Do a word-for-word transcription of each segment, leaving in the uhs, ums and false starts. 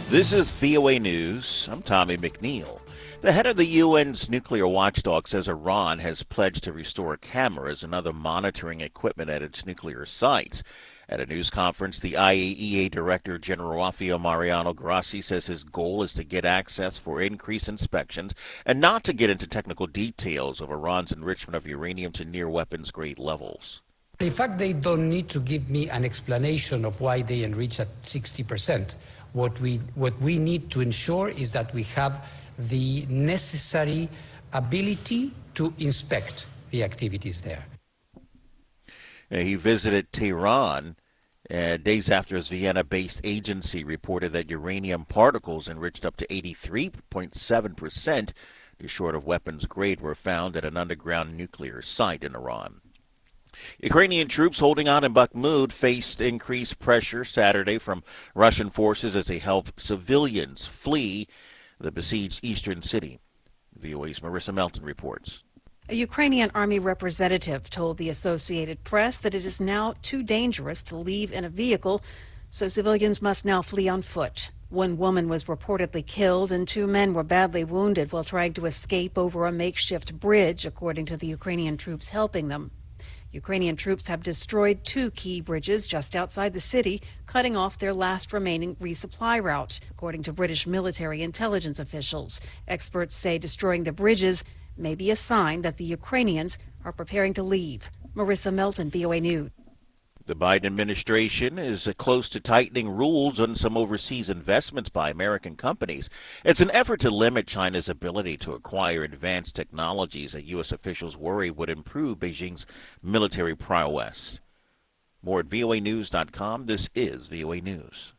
This is V O A News. I'm Tommy McNeil. The head of the U N's nuclear watchdog says Iran has pledged to restore cameras and other monitoring equipment at its nuclear sites. At a news conference, the I A E A Director General Rafael Mariano Grossi says his goal is to get access for increased inspections and not to get into technical details of Iran's enrichment of uranium to near weapons-grade levels. In fact, they don't need to give me an explanation of why they enrich at sixty percent. What we, what we need to ensure is that we have the necessary ability to inspect the activities there. He visited Tehran uh, days after his Vienna-based agency reported that uranium particles enriched up to eighty-three point seven percent, just short of weapons grade, were found at an underground nuclear site in Iran. Ukrainian troops holding out in Bakhmut faced increased pressure Saturday from Russian forces as they helped civilians flee the besieged eastern city. V O A's Marissa Melton reports. A Ukrainian army representative told the Associated Press that it is now too dangerous to leave in a vehicle, so civilians must now flee on foot. One woman was reportedly killed and two men were badly wounded while trying to escape over a makeshift bridge, according to the Ukrainian troops helping them. Ukrainian troops have destroyed two key bridges just outside the city, cutting off their last remaining resupply route, according to British military intelligence officials. Experts say destroying the bridges may be a sign that the Ukrainians are preparing to leave. Marissa Melton, V O A News. The Biden administration is close to tightening rules on some overseas investments by American companies. It's an effort to limit China's ability to acquire advanced technologies that U S officials worry would improve Beijing's military prowess. More at V O A news dot com. This is V O A News.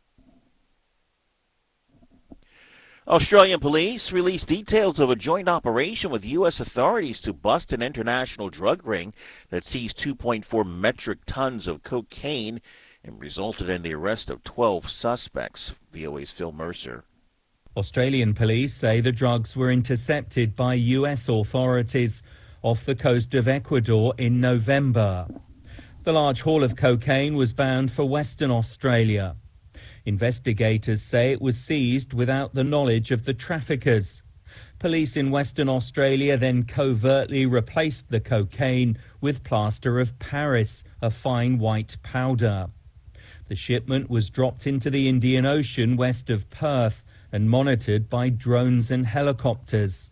Australian police released details of a joint operation with U S authorities to bust an international drug ring that seized two point four metric tons of cocaine and resulted in the arrest of twelve suspects. V O A's Phil Mercer. Australian police say the drugs were intercepted by U S authorities off the coast of Ecuador in November. The large haul of cocaine was bound for Western Australia. Investigators say it was seized without the knowledge of the traffickers. Police in Western Australia then covertly replaced the cocaine with plaster of Paris, a fine white powder. The shipment was dropped into the Indian Ocean west of Perth and monitored by drones and helicopters.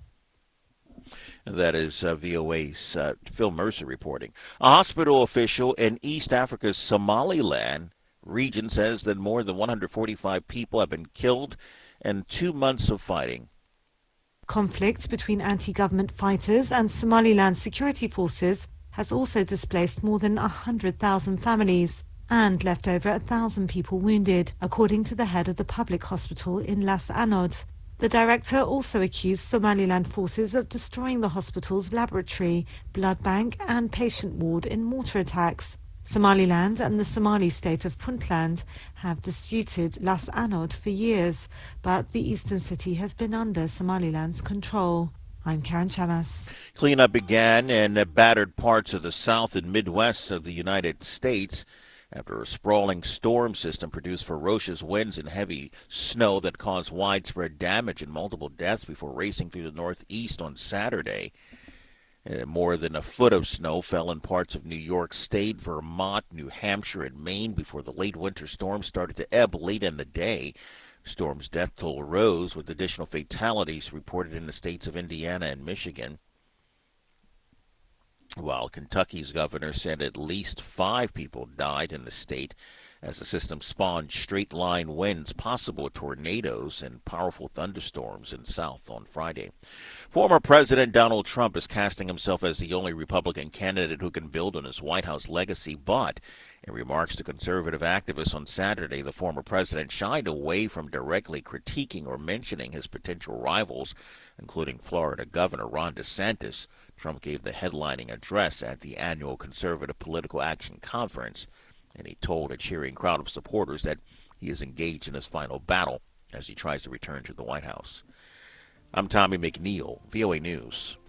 That is uh, V O A's uh, Phil Mercer reporting. A hospital official in East Africa's Somaliland region says that more than one hundred forty-five people have been killed in two months of fighting. Conflict between anti-government fighters and Somaliland security forces has also displaced more than one hundred thousand families and left over one thousand people wounded, according to the head of the public hospital in Las Anod. The director also accused Somaliland forces of destroying the hospital's laboratory, blood bank and patient ward in mortar attacks. Somaliland and the Somali state of Puntland have disputed Las Anod for years, but the eastern city has been under Somaliland's control. I'm Karen Chamas. Cleanup began in battered parts of the south and midwest of the United States after a sprawling storm system produced ferocious winds and heavy snow that caused widespread damage and multiple deaths before racing through the northeast on Saturday. Uh, more than a foot of snow fell in parts of New York State, Vermont, New Hampshire, and Maine before the late winter storm started to ebb late in the day. Storm's death toll rose, with additional fatalities reported in the states of Indiana and Michigan, while Kentucky's governor said at least five people died in the state as the system spawned straight-line winds, possible tornadoes, and powerful thunderstorms in the south on Friday. Former President Donald Trump is casting himself as the only Republican candidate who can build on his White House legacy, but in remarks to conservative activists on Saturday, the former president shied away from directly critiquing or mentioning his potential rivals, including Florida Governor Ron DeSantis. Trump gave the headlining address at the annual Conservative Political Action Conference, and he told a cheering crowd of supporters that he is engaged in his final battle as he tries to return to the White House. I'm Tommy McNeil, V O A News.